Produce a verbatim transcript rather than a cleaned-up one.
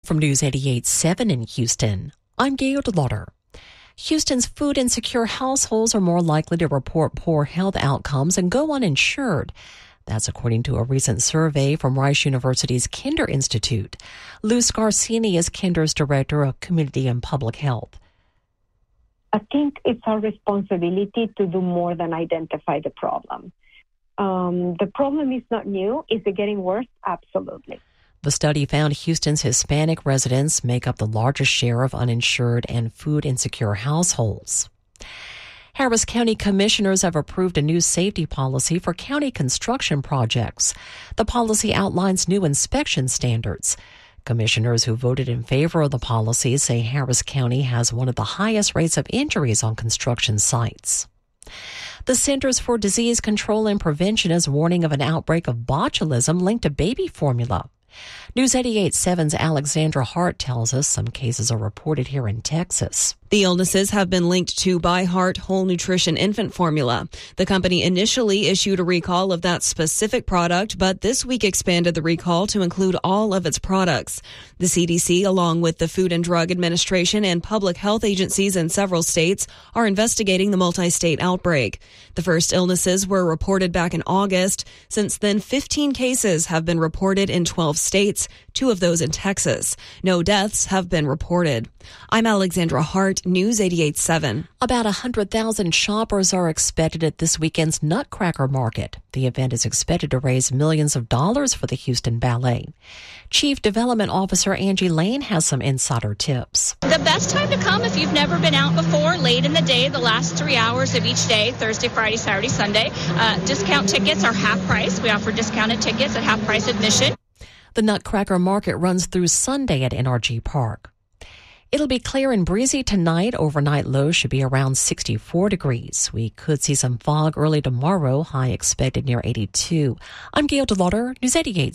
From News eighty-eight point seven in Houston, I'm Gail DeLauder. Houston's food insecure households are more likely to report poor health outcomes and go uninsured. That's according to a recent survey from Rice University's Kinder Institute. Lou Scarcini is Kinder's Director of Community and Public Health. I think it's our responsibility to do more than identify the problem. Um, the problem is not new. Is it getting worse? Absolutely. The study found Houston's Hispanic residents make up the largest share of uninsured and food insecure households. Harris County commissioners have approved a new safety policy for county construction projects. The policy outlines new inspection standards. Commissioners who voted in favor of the policy say Harris County has one of the highest rates of injuries on construction sites. The Centers for Disease Control and Prevention is warning of an outbreak of botulism linked to baby formula. News eighty-eight point seven's Alexandra Hart tells us some cases are reported here in Texas. The illnesses have been linked to ByHeart Whole Nutrition infant formula. The company initially issued a recall of that specific product, but this week expanded the recall to include all of its products. The C D C, along with the Food and Drug Administration and public health agencies in several states, are investigating the multi-state outbreak. The first illnesses were reported back in August. Since then, fifteen cases have been reported in twelve states, two of those in Texas. No deaths have been reported. I'm Alexandra Hart, News eighty-eight point seven. About one hundred thousand shoppers are expected at this weekend's Nutcracker Market. The event is expected to raise millions of dollars for the Houston Ballet. Chief Development Officer Angie Lane has some insider tips. The best time to come if you've never been out before, late in the day, the last three hours of each day, Thursday, Friday, Saturday, Sunday. Uh, discount tickets are half price. We offer discounted tickets at half price admission. The Nutcracker Market runs through Sunday at N R G Park. It'll be clear and breezy tonight. Overnight low should be around sixty-four degrees. We could see some fog early tomorrow. High expected near eighty-two. I'm Gail DeLauder, News eighty-eight.